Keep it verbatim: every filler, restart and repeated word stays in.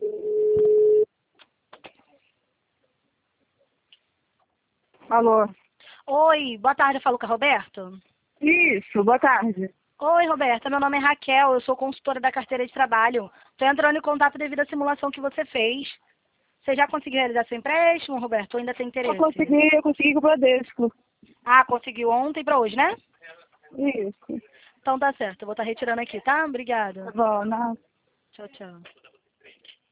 Alô? Oi, boa tarde, eu falo com a Roberto? Isso, boa tarde. Oi, Roberta, meu nome é Raquel, eu sou consultora da carteira de trabalho. Estou entrando em contato devido à simulação que você fez. Você já conseguiu realizar seu empréstimo, Roberto, ou ainda tem Eu interesse? consegui, eu consegui com o Bradesco. Ah, conseguiu ontem para hoje, né? Isso. Então tá certo, eu vou estar retirando aqui, tá? Obrigada. Tá bom, não. Tchau, tchau.